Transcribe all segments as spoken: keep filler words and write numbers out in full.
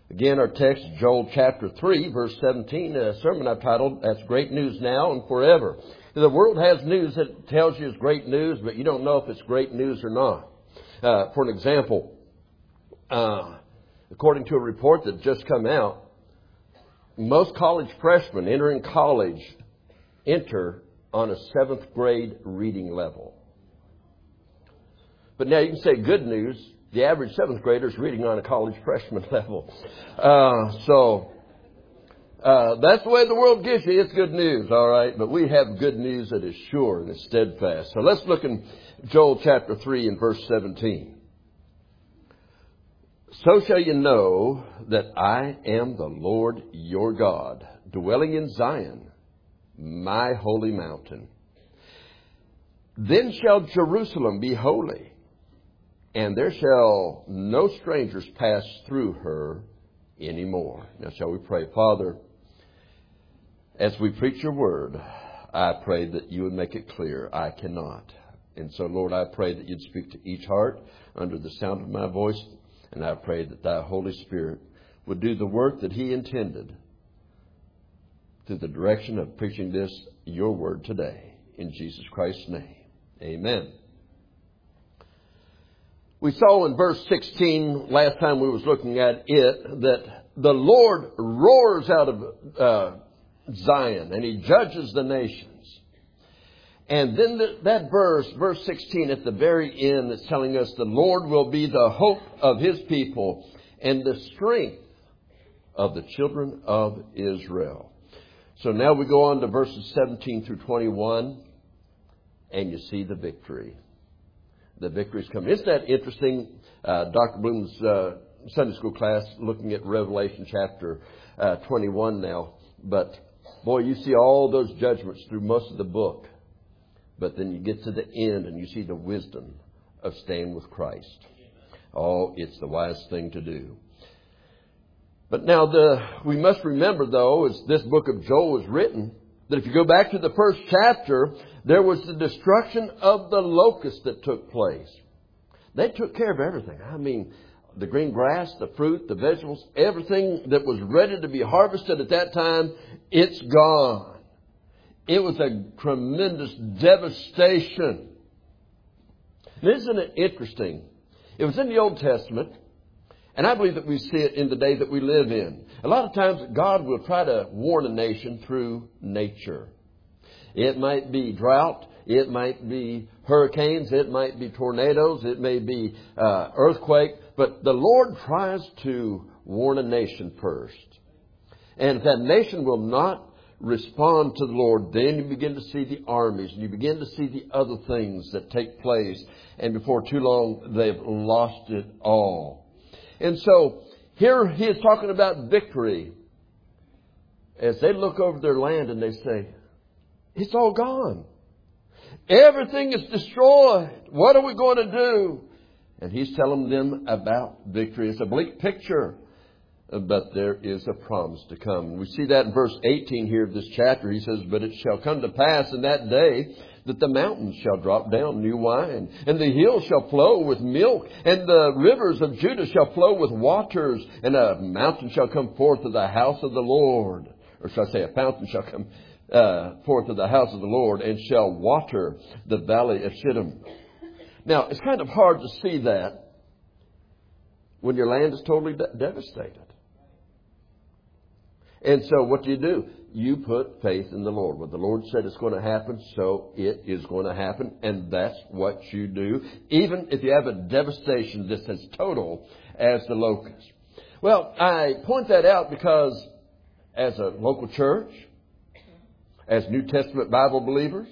Again, our text, Joel chapter three, verse seventeen, a sermon I've titled, That's Great News Now and Forever. The world has news that tells you it's great news, but you don't know if it's great news or not. Uh, for an example, uh, according to a report that just come out, most college freshmen entering college enter on a seventh grade reading level. But now you can say good news. The average seventh grader is reading on a college freshman level. Uh, so uh, that's the way the world gives you. It's good news, all right. But we have good news that is sure and is steadfast. So let's look in Joel chapter three and verse seventeen. So shall you know that I am the Lord your God, dwelling in Zion, my holy mountain. Then shall Jerusalem be holy, and there shall no strangers pass through her anymore. Now shall we pray? Father, as we preach your word, I pray that you would make it clear. I cannot. And so, Lord, I pray that you'd speak to each heart under the sound of my voice. And I pray that thy Holy Spirit would do the work that he intended through the direction of preaching this, your word today. In Jesus Christ's name, amen. We saw in verse sixteen, last time we was looking at it, that the Lord roars out of uh, Zion and he judges the nations. And then the, that verse, verse sixteen, at the very end, is telling us the Lord will be the hope of his people and the strength of the children of Israel. So now we go on to verses seventeen through twenty-one, and you see the victory. The victory's coming. Isn't that interesting? Uh, Doctor Bloom's uh, Sunday school class looking at Revelation chapter uh, twenty-one now. But boy, you see all those judgments through most of the book. But then you get to the end and you see the wisdom of staying with Christ. Oh, it's the wise thing to do. But now the we must remember, though, as this book of Joel was written, that if you go back to the first chapter, there was the destruction of the locusts that took place. They took care of everything. I mean, the green grass, the fruit, the vegetables, everything that was ready to be harvested at that time, it's gone. It was a tremendous devastation. And isn't it interesting? It was in the Old Testament, and I believe that we see it in the day that we live in. A lot of times God will try to warn a nation through nature. It might be drought. It might be hurricanes. It might be tornadoes. It may be uh, earthquake. But the Lord tries to warn a nation first. And if that nation will not respond to the Lord, then you begin to see the armies and you begin to see the other things that take place. And before too long, they've lost it all. And so here he is talking about victory as they look over their land and they say, it's all gone. Everything is destroyed. What are we going to do? And he's telling them about victory. It's a bleak picture. But there is a promise to come. We see that in verse eighteen here of this chapter. He says, but it shall come to pass in that day that the mountains shall drop down new wine, and the hills shall flow with milk, and the rivers of Judah shall flow with waters, and a mountain shall come forth of the house of the Lord. Or shall I say, a fountain shall come uh, forth of the house of the Lord, and shall water the valley of Shittim. Now, it's kind of hard to see that when your land is totally de- devastated. And so what do you do? You put faith in the Lord. What the Lord said is going to happen, so it is going to happen. And that's what you do, even if you have a devastation that's as total as the locust. Well, I point that out because as a local church, as New Testament Bible believers,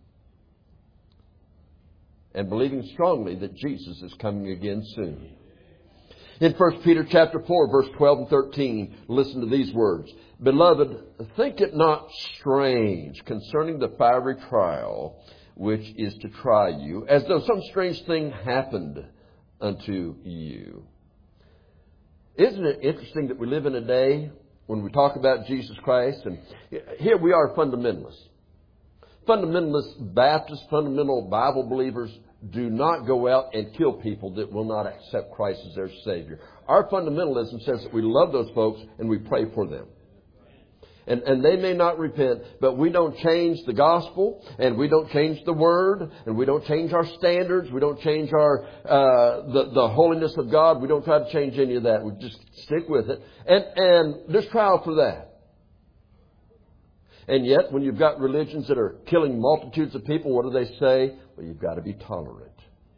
and believing strongly that Jesus is coming again soon. In First Peter chapter four, verse twelve and thirteen, listen to these words. Beloved, think it not strange concerning the fiery trial which is to try you, as though some strange thing happened unto you. Isn't it interesting that we live in a day when we talk about Jesus Christ, and here we are fundamentalists. Fundamentalist Baptists, fundamental Bible believers, do not go out and kill people that will not accept Christ as their Savior. Our fundamentalism says that we love those folks and we pray for them. And, and they may not repent, but we don't change the gospel, and we don't change the word, and we don't change our standards, we don't change our uh, the, the holiness of God. We don't try to change any of that. We just stick with it. And, and there's trial for that. And yet, when you've got religions that are killing multitudes of people, what do they say? Well, you've got to be tolerant.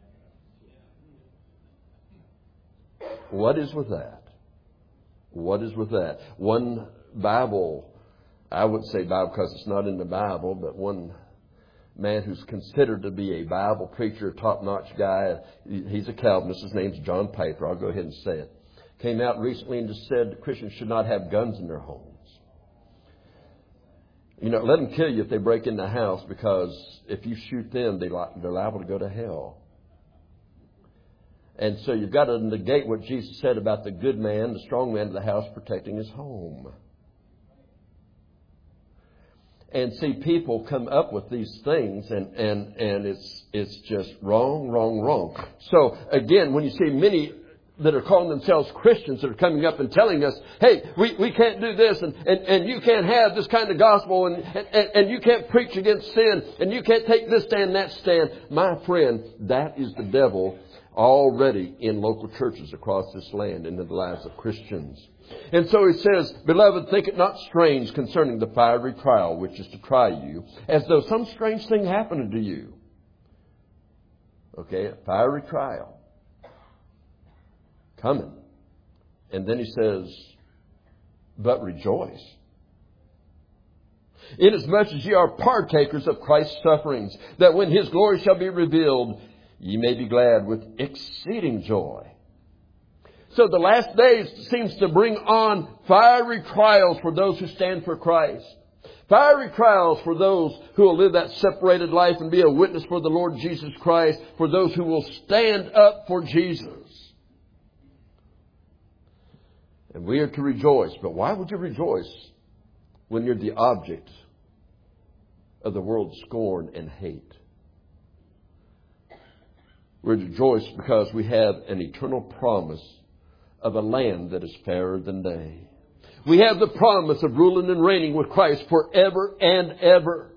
What is with that? What is with that? One Bible, I would say Bible because it's not in the Bible, but one man who's considered to be a Bible preacher, top-notch guy, he's a Calvinist, his name's John Piper, I'll go ahead and say it, came out recently and just said Christians should not have guns in their homes. You know, let them kill you if they break in the house, because if you shoot them, they, they're liable to go to hell. And so you've got to negate what Jesus said about the good man, the strong man of the house protecting his home. And see, people come up with these things, and, and, and it's it's just wrong, wrong, wrong. So, again, when you see many that are calling themselves Christians that are coming up and telling us, hey, we, we can't do this, and, and, and you can't have this kind of gospel, and, and, and you can't preach against sin, and you can't take this stand, that stand. My friend, that is the devil already in local churches across this land and in the lives of Christians. And so he says, Beloved, think it not strange concerning the fiery trial which is to try you, as though some strange thing happened to you. Okay, a fiery trial coming. And then he says, but rejoice, inasmuch as ye are partakers of Christ's sufferings, that when his glory shall be revealed, ye may be glad with exceeding joy. So the last days seems to bring on fiery trials for those who stand for Christ. Fiery trials for those who will live that separated life and be a witness for the Lord Jesus Christ. For those who will stand up for Jesus. And we are to rejoice. But why would you rejoice when you're the object of the world's scorn and hate? We're to rejoice because we have an eternal promise of a land that is fairer than day. We have the promise of ruling and reigning with Christ forever and ever.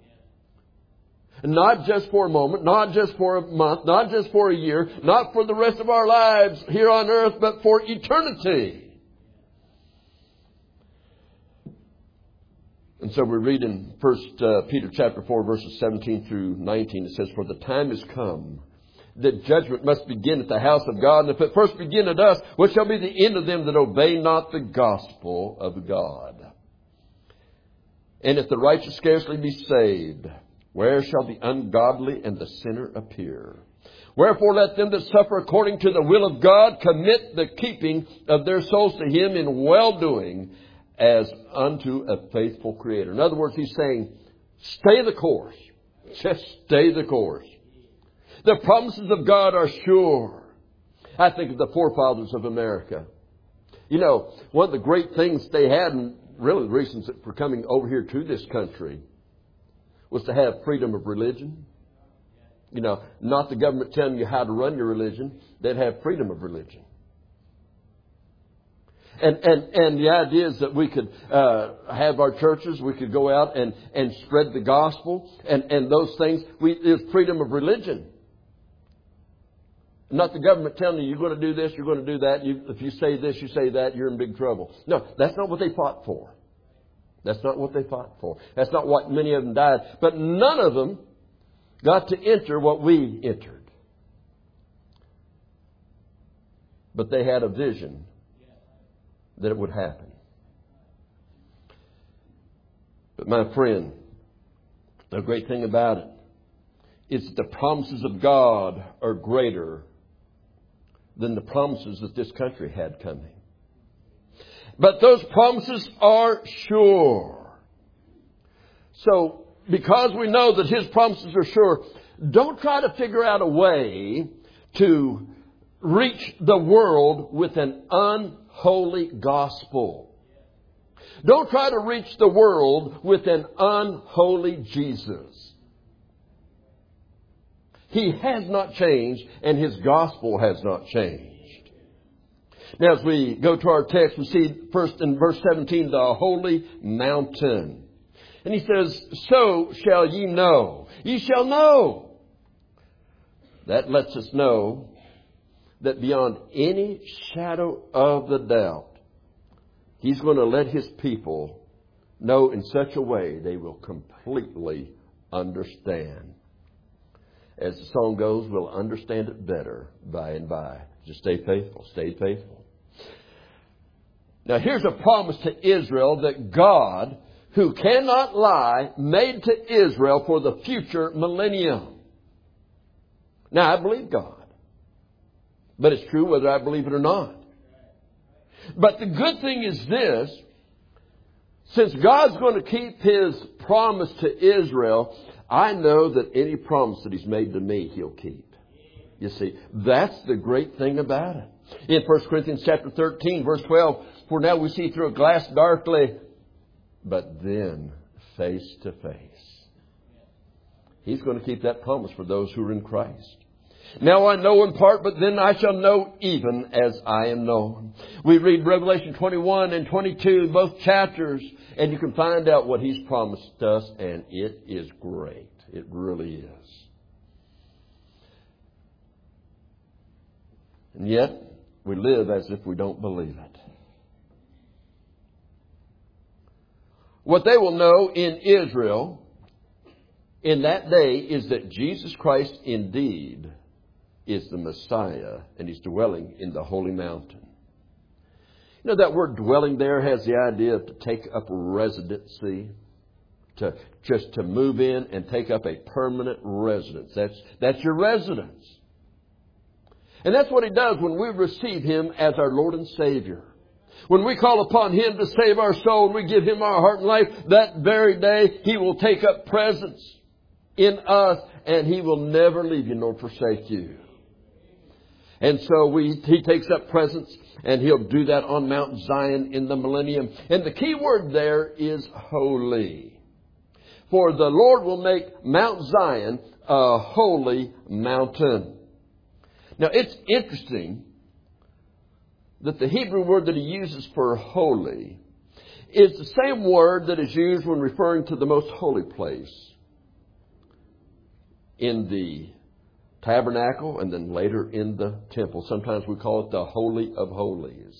Not just for a moment, not just for a month, not just for a year, not for the rest of our lives here on earth, but for eternity. And so we read in First Peter chapter four, verses seventeen through nineteen. It says, For the time is come that judgment must begin at the house of God. And if it first begin at us, what shall be the end of them that obey not the gospel of God? And if the righteous scarcely be saved, where shall the ungodly and the sinner appear? Wherefore let them that suffer according to the will of God commit the keeping of their souls to Him in well-doing as unto a faithful Creator. In other words, he's saying, stay the course. Just stay the course. The promises of God are sure. I think of the forefathers of America. You know, one of the great things they had, and really the reasons for coming over here to this country, was to have freedom of religion. You know, not the government telling you how to run your religion. They'd have freedom of religion. And, and, and the idea is that we could uh, have our churches, we could go out and, and spread the gospel and, and those things. We, there's freedom of religion. Not the government telling you, you're going to do this, you're going to do that. You, if you say this, you say that, you're in big trouble. No, that's not what they fought for. That's not what they fought for. That's not what many of them died. But none of them got to enter what we entered. But they had a vision that it would happen. But my friend, the great thing about it is that the promises of God are greater than the promises that this country had coming. But those promises are sure. So, because we know that His promises are sure, don't try to figure out a way to reach the world with an unholy gospel. Don't try to reach the world with an unholy Jesus. He has not changed, and His gospel has not changed. Now, as we go to our text, we see first in verse seventeen, the holy mountain. And He says, so shall ye know. Ye shall know. That lets us know that beyond any shadow of the doubt, He's going to let His people know in such a way they will completely understand. As the song goes, we'll understand it better by and by. Just stay faithful. Stay faithful. Now here's a promise to Israel that God, who cannot lie, made to Israel for the future millennium. Now I believe God. But it's true whether I believe it or not. But the good thing is this. Since God's going to keep His promise to Israel, I know that any promise that He's made to me, He'll keep. You see, that's the great thing about it. In First Corinthians chapter thirteen, verse twelve, for now we see through a glass darkly, but then face to face. He's going to keep that promise for those who are in Christ. Now I know in part, but then I shall know even as I am known. We read Revelation twenty-one and twenty-two, both chapters, and you can find out what He's promised us, and it is great. It really is. And yet, we live as if we don't believe it. What they will know in Israel in that day is that Jesus Christ indeed is the Messiah, and He's dwelling in the holy mountain. You know, that word dwelling there has the idea of to take up residency, to just to move in and take up a permanent residence. That's, that's your residence. And that's what He does when we receive Him as our Lord and Savior. When we call upon Him to save our soul and we give Him our heart and life, that very day He will take up presence in us, and He will never leave you nor forsake you. And so we, He takes up presence, and He'll do that on Mount Zion in the millennium. And the key word there is holy. For the Lord will make Mount Zion a holy mountain. Now it's interesting that the Hebrew word that He uses for holy is the same word that is used when referring to the most holy place in the tabernacle and then later in the temple. Sometimes we call it the Holy of Holies.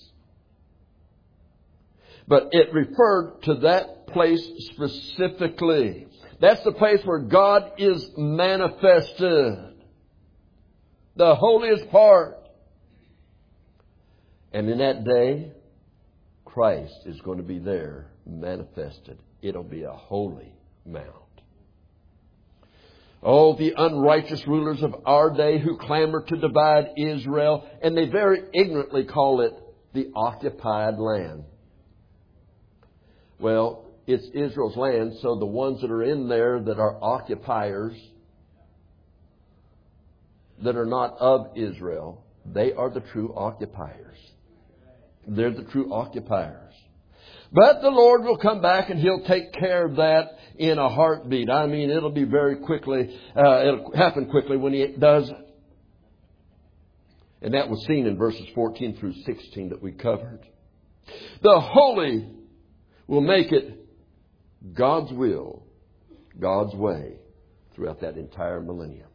But it referred to that place specifically. That's the place where God is manifested. The holiest part. And in that day, Christ is going to be there manifested. It'll be a holy mount. Oh, the unrighteous rulers of our day who clamor to divide Israel, and they very ignorantly call it the occupied land. Well, it's Israel's land, so the ones that are in there that are occupiers, that are not of Israel, they are the true occupiers. They're the true occupiers. But the Lord will come back and He'll take care of that in a heartbeat. I mean, it'll be very quickly, uh, it'll happen quickly when He does it. And that was seen in verses fourteen through sixteen that we covered. The holy will make it God's will, God's way throughout that entire millennium.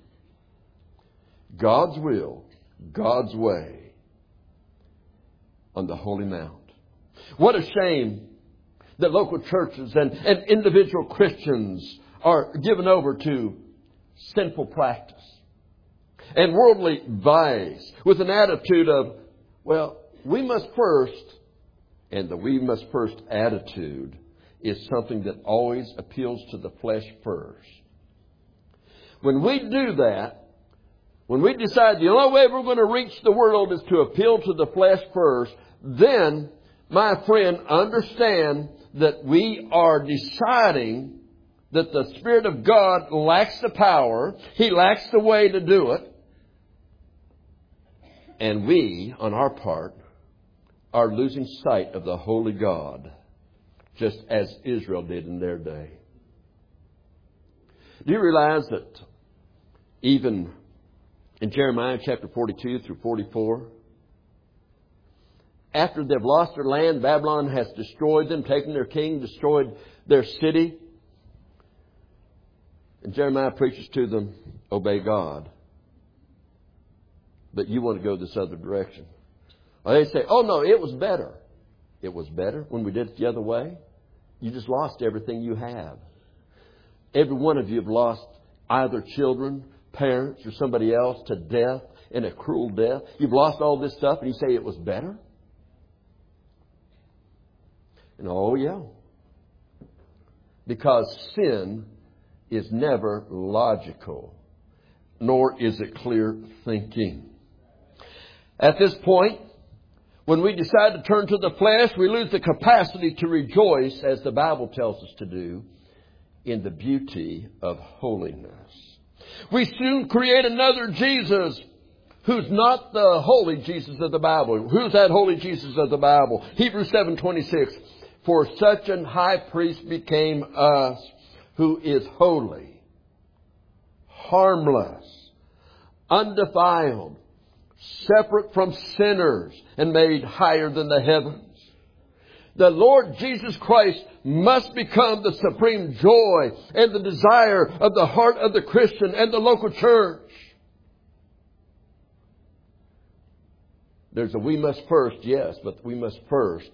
God's will, God's way on the holy mount. What a shame that local churches and, and individual Christians are given over to sinful practice and worldly vice with an attitude of, well, we must first, and the we must first attitude is something that always appeals to the flesh first. When we do that, when we decide the only way we're going to reach the world is to appeal to the flesh first, then, my friend, understand that we are deciding that the Spirit of God lacks the power. He lacks the way to do it. And we, on our part, are losing sight of the holy God, just as Israel did in their day. Do you realize that Even in Jeremiah chapter forty-two through forty-four, after they've lost their land, Babylon has destroyed them, taken their king, destroyed their city. And Jeremiah preaches to them, obey God. But you want to go this other direction. Or they say, oh no, it was better. It was better when we did it the other way. You just lost everything you have. Every one of you have lost either children, parents, or somebody else to death, in a cruel death. You've lost all this stuff and you say it was better? And oh yeah. Because sin is never logical, nor is it clear thinking. At this point, when we decide to turn to the flesh, we lose the capacity to rejoice, as the Bible tells us to do, in the beauty of holiness. We soon create another Jesus who's not the holy Jesus of the Bible. Who's that holy Jesus of the Bible? Hebrews seven twenty-six. For such an high priest became us, who is holy, harmless, undefiled, separate from sinners, and made higher than the heavens. The Lord Jesus Christ must become the supreme joy and the desire of the heart of the Christian and the local church. There's a we must first, yes, but we must first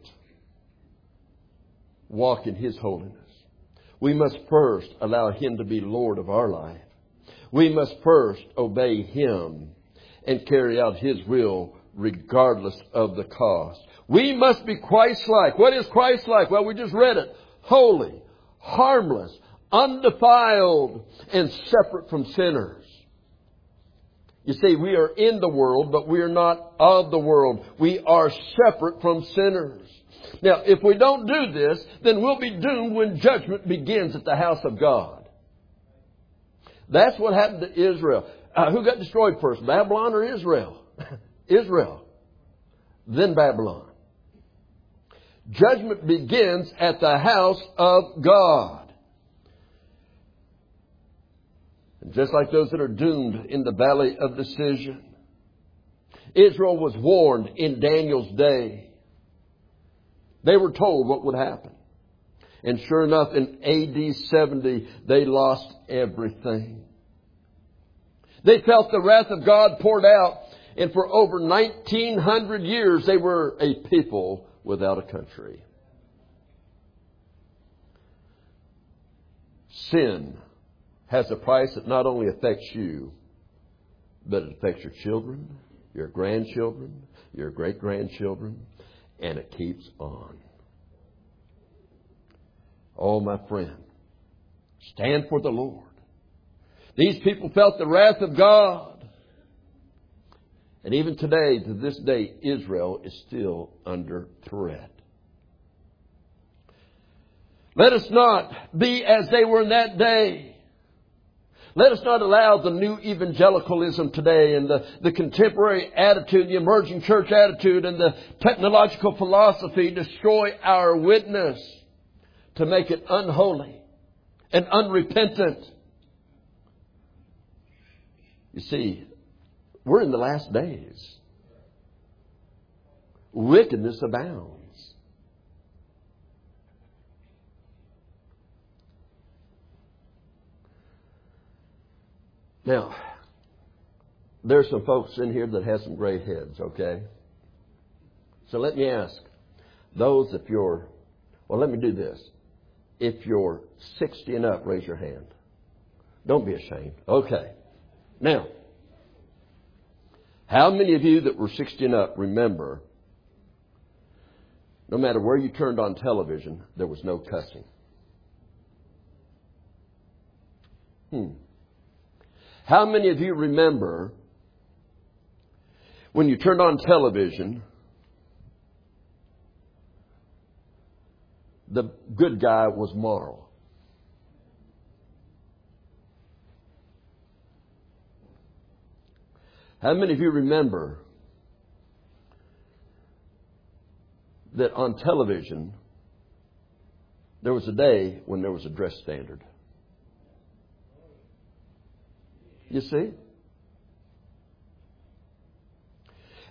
walk in His holiness. We must first allow Him to be Lord of our life. We must first obey Him and carry out His will regardless of the cost. We must be Christ-like. What is Christ-like? Well, we just read it. Holy, harmless, undefiled, and separate from sinners. You see, we are in the world, but we are not of the world. We are separate from sinners. Now, if we don't do this, then we'll be doomed when judgment begins at the house of God. That's what happened to Israel. Uh, who got destroyed first, Babylon or Israel? Israel. Then Babylon. Judgment begins at the house of God. And just like those that are doomed in the valley of decision, Israel was warned in Daniel's day. They were told what would happen. And sure enough, in A D seventy, they lost everything. They felt the wrath of God poured out. And for over nineteen hundred years, they were a people without a country. Sin has a price that not only affects you, but it affects your children, your grandchildren, your great-grandchildren, and it keeps on. Oh, my friend, stand for the Lord. These people felt the wrath of God. And even today, to this day, Israel is still under threat. Let us not be as they were in that day. Let us not allow the new evangelicalism today and the, the contemporary attitude, the emerging church attitude and the technological philosophy destroy our witness to make it unholy and unrepentant. You see, we're in the last days. Wickedness abounds. Now, there's some folks in here that have some gray heads, okay? So let me ask those, if you're, well, let me do this. If you're sixty and up, raise your hand. Don't be ashamed. Okay. Now, how many of you that were sixty and up remember, no matter where you turned on television, there was no cussing? Hmm. How many of you remember when you turned on television, the good guy was moral? How many of you remember that on television there was a day when there was a dress standard? You see?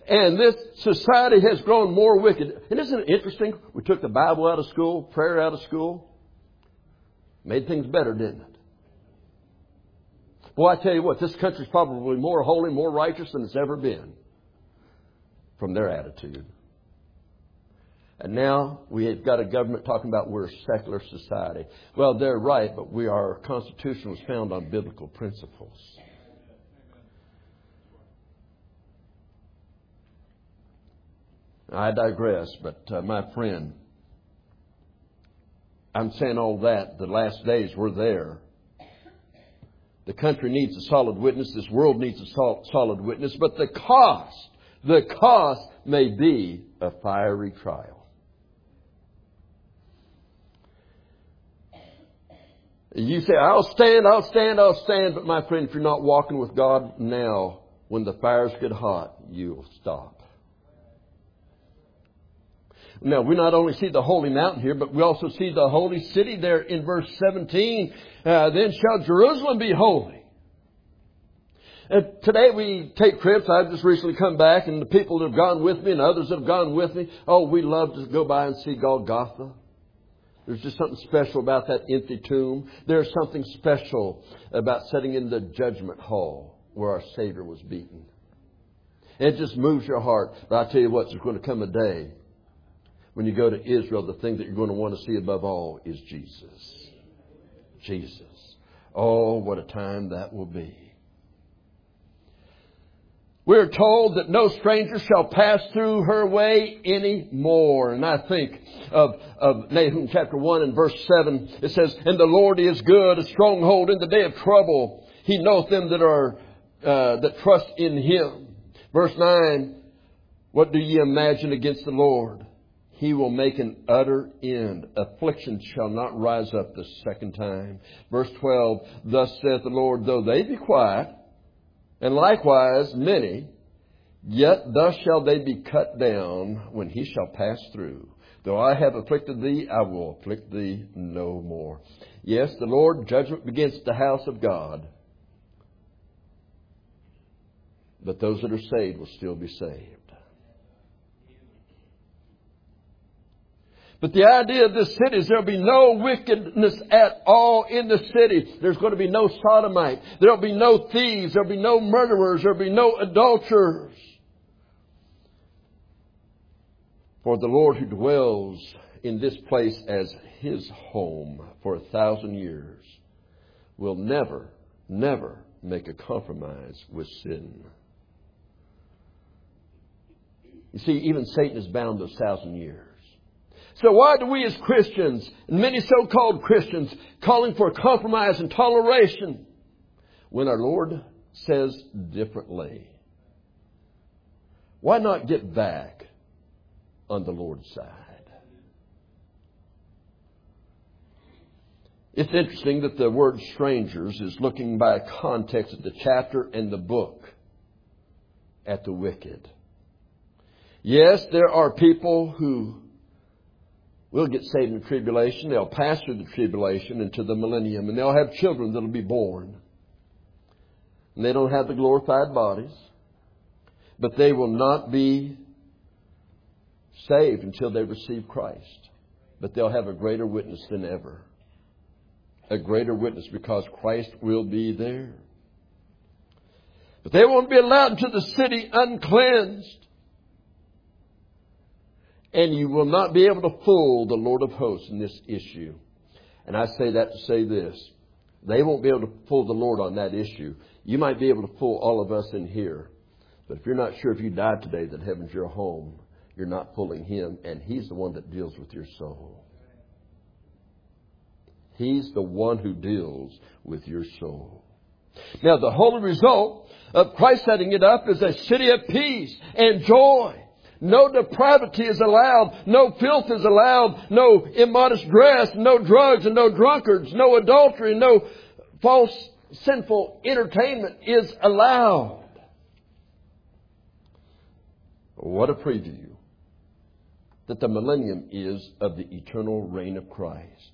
And this society has grown more wicked. And isn't it interesting? We took the Bible out of school, prayer out of school. Made things better, didn't it? Well, I tell you what, this country's probably more holy, more righteous than it's ever been from their attitude. And now we have got a government talking about we're a secular society. Well, they're right, but we our Constitution was founded on biblical principles. I digress, but uh, my friend, I'm saying all that. The last days we're there. The country needs a solid witness. This world needs a sol- solid witness. But the cost, the cost may be a fiery trial. You say, I'll stand, I'll stand, I'll stand. But my friend, if you're not walking with God now, when the fires get hot, you'll stop. Now, we not only see the holy mountain here, but we also see the holy city there in verse seventeen. Uh, then shall Jerusalem be holy. And today we take trips. I've just recently come back, and the people that have gone with me and others that have gone with me, oh, we love to go by and see Golgotha. There's just something special about that empty tomb. There's something special about sitting in the judgment hall where our Savior was beaten. And it just moves your heart. But I tell you what, there's going to come a day when you go to Israel, the thing that you're going to want to see above all is Jesus. Jesus. Oh, what a time that will be. We're told that no stranger shall pass through her way any more. And I think of, of Nahum chapter one and verse seven. It says, and the Lord is good, a stronghold in the day of trouble. He knoweth them that are uh, that trust in Him. Verse nine, what do ye imagine against the Lord? He will make an utter end. Affliction shall not rise up the second time. Verse twelve, thus saith the Lord, though they be quiet, and likewise many, yet thus shall they be cut down when He shall pass through. Though I have afflicted thee, I will afflict thee no more. Yes, the Lord, judgment begins at the house of God. But those that are saved will still be saved. But the idea of this city is there will be no wickedness at all in the city. There's going to be no sodomite. There will be no thieves. There will be no murderers. There will be no adulterers. For the Lord who dwells in this place as His home for a thousand years will never, never make a compromise with sin. You see, even Satan is bound those thousand years. So why do we as Christians, and many so-called Christians, calling for compromise and toleration when our Lord says differently? Why not get back on the Lord's side? It's interesting that the word strangers is looking by context of the chapter and the book at the wicked. Yes, there are people who will get saved in the tribulation. They'll pass through the tribulation into the millennium. And they'll have children that will be born. And they don't have the glorified bodies. But they will not be saved until they receive Christ. But they'll have a greater witness than ever. A greater witness because Christ will be there. But they won't be allowed into the city uncleansed. And you will not be able to fool the Lord of hosts in this issue. And I say that to say this. They won't be able to fool the Lord on that issue. You might be able to fool all of us in here. But if you're not sure if you died today that heaven's your home, you're not fooling Him. And He's the one that deals with your soul. He's the one who deals with your soul. Now, the holy result of Christ setting it up is a city of peace and joy. No depravity is allowed. No filth is allowed. No immodest dress. No drugs and no drunkards. No adultery. No false sinful entertainment is allowed. What a preview that the millennium is of the eternal reign of Christ.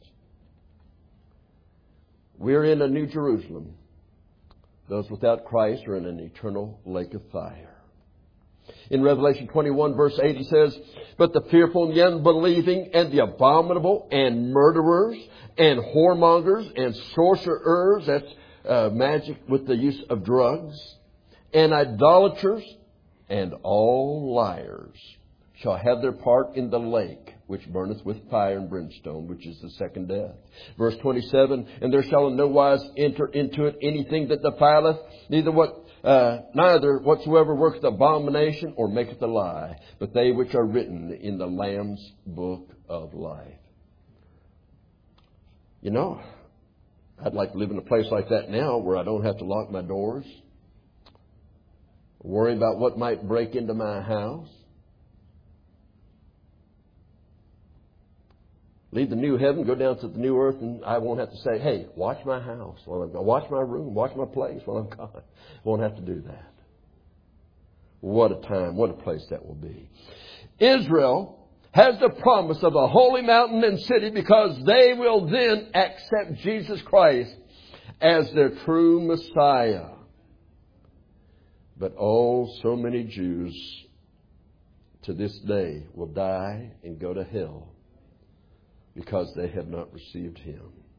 We're in a New Jerusalem. Those without Christ are in an eternal lake of fire. In Revelation twenty-one verse eight he says, but the fearful and the unbelieving and the abominable and murderers and whoremongers and sorcerers, that's uh, magic with the use of drugs, and idolaters and all liars shall have their part in the lake, which burneth with fire and brimstone, which is the second death. Verse twenty-seven, and there shall in no wise enter into it anything that defileth, neither what uh, neither whatsoever worketh abomination or maketh a lie, but they which are written in the Lamb's book of life. You know, I'd like to live in a place like that now, where I don't have to lock my doors, worry about what might break into my house. Leave the new heaven, go down to the new earth, and I won't have to say, hey, watch my house while I'm gone. Watch my room, watch my place while I'm gone. Won't have to do that. What a time, what a place that will be. Israel has the promise of a holy mountain and city because they will then accept Jesus Christ as their true Messiah. But oh, so many Jews to this day will die and go to hell because they have not received Him.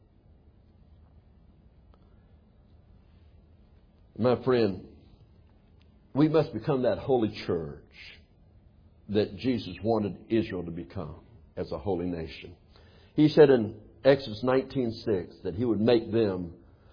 My friend, we must become that holy church that Jesus wanted Israel to become as a holy nation. He said in Exodus nineteen six that He would make them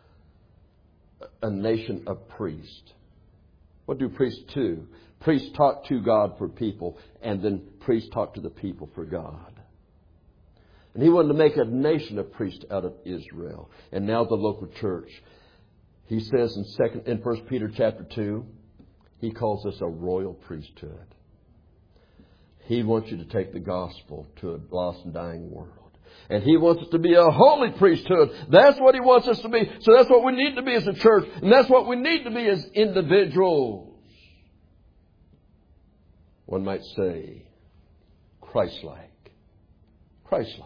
a nation of priests. What do priests do? Priests talk to God for people, and then priests talk to the people for God. And He wanted to make a nation of priests out of Israel. And now the local church. He says in second in First Peter chapter two, He calls us a royal priesthood. He wants you to take the gospel to a lost and dying world. And He wants us to be a holy priesthood. That's what He wants us to be. So that's what we need to be as a church. And that's what we need to be as individuals. One might say, Christ-like. Christ-like.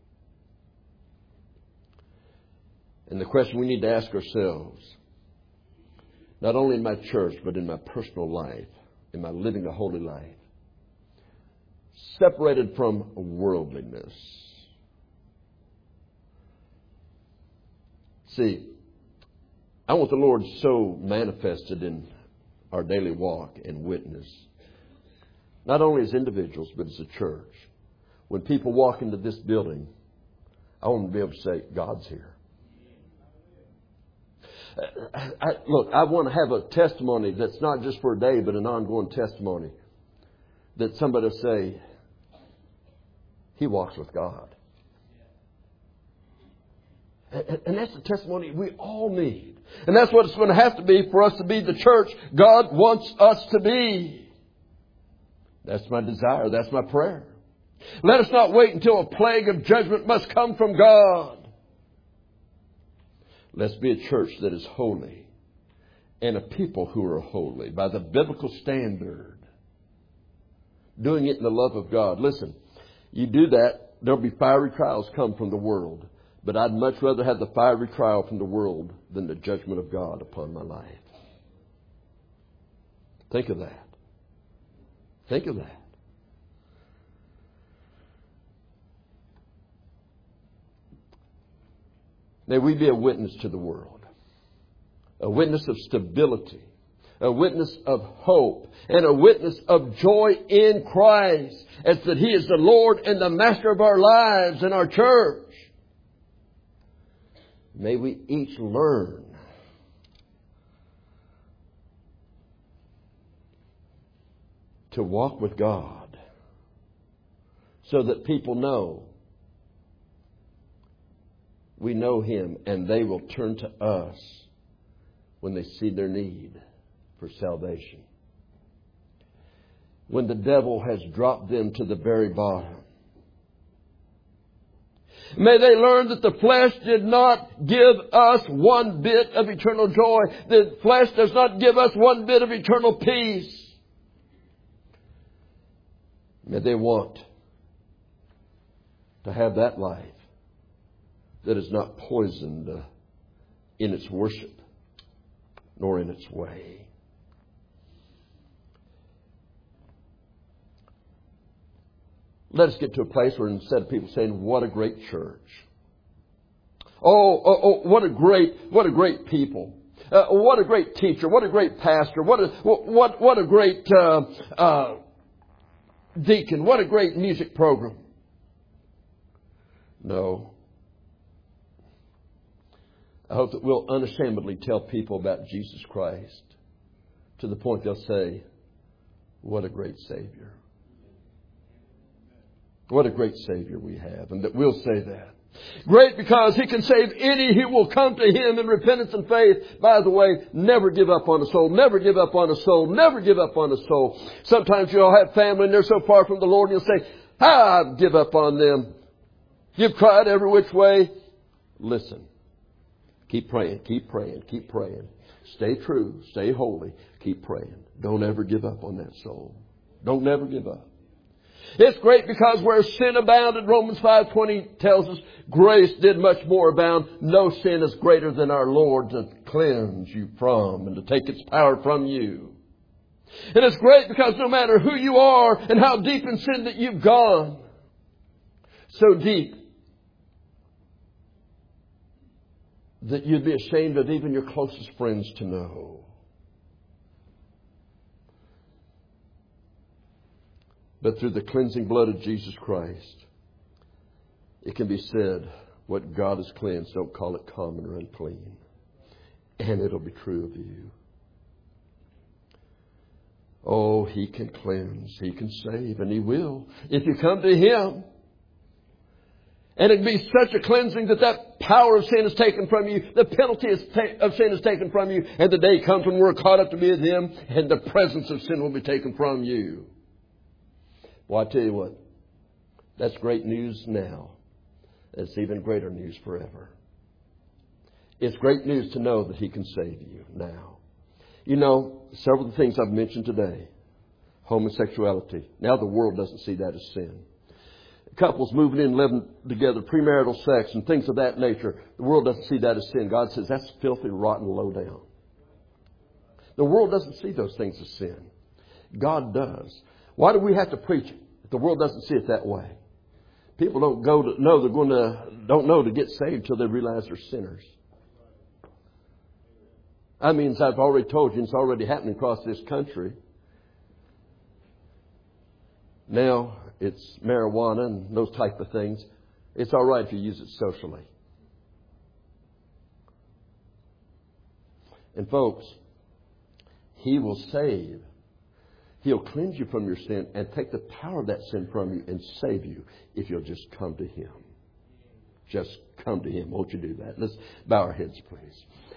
And the question we need to ask ourselves, not only in my church, but in my personal life, in my living a holy life, separated from worldliness. See, I want the Lord so manifested in our daily walk and witness, not only as individuals, but as a church. When people walk into this building, I want them to be able to say, God's here. I, I, look, I want to have a testimony that's not just for a day, but an ongoing testimony. That somebody will say, he walks with God. And, and that's the testimony we all need. And that's what it's going to have to be for us to be the church God wants us to be. That's my desire. That's my prayer. Let us not wait until a plague of judgment must come from God. Let's be a church that is holy and a people who are holy by the biblical standard. Doing it in the love of God. Listen, you do that, there'll be fiery trials come from the world. But I'd much rather have the fiery trial from the world than the judgment of God upon my life. Think of that. Think of that. May we be a witness to the world. A witness of stability. A witness of hope. And a witness of joy in Christ. As that He is the Lord and the Master of our lives and our church. May we each learn to walk with God so that people know we know Him, and they will turn to us when they see their need for salvation. When the devil has dropped them to the very bottom. May they learn that the flesh did not give us one bit of eternal joy. The flesh does not give us one bit of eternal peace. May they want to have that life that is not poisoned in its worship nor in its way. let us get to a place where instead of people saying, what a great church. Oh, oh, oh what a great, what a great people. Uh, what a great teacher. What a great pastor. What a, what, what a great uh, uh, deacon. What a great music program. No. I hope that we'll unashamedly tell people about Jesus Christ to the point they'll say, what a great Savior. What a great Savior we have. And that we'll say that. Great because He can save any who will come to Him in repentance and faith. By the way, never give up on a soul. Never give up on a soul. Never give up on a soul. Sometimes you'll have family and they're so far from the Lord and you'll say, ah, I'll give up on them. You've tried every which way. Listen. Keep praying. Keep praying. Keep praying. Stay true. Stay holy. Keep praying. Don't ever give up on that soul. Don't never give up. It's great because where sin abounded, Romans five twenty tells us, grace did much more abound. No sin is greater than our Lord to cleanse you from and to take its power from you. And it's great because no matter who you are and how deep in sin that you've gone, so deep that you'd be ashamed of even your closest friends to know. But through the cleansing blood of Jesus Christ, it can be said, what God has cleansed, don't call it common or unclean. And it'll be true of you. Oh, He can cleanse, He can save, and He will. If you come to Him, and it can be such a cleansing that that power of sin is taken from you, the penalty of sin is taken from you, and the day comes when we're caught up to be with Him, and the presence of sin will be taken from you. Well, I tell you what, that's great news now. It's even greater news forever. It's great news to know that He can save you now. You know, several of the things I've mentioned today, homosexuality. Now the world doesn't see that as sin. Couples moving in, living together, premarital sex and things of that nature. The world doesn't see that as sin. God says that's filthy, rotten, low down. The world doesn't see those things as sin. God does. Why do we have to preach it if the world doesn't see it that way? People don't go to know they're going to don't know to get saved till they realize they're sinners. I mean, as I've already told you, it's already happening across this country. Now it's marijuana and those type of things. It's all right if you use it socially. And folks, He will save. He'll cleanse you from your sin and take the power of that sin from you and save you if you'll just come to Him. Just come to Him. Won't you do that? Let's bow our heads, please.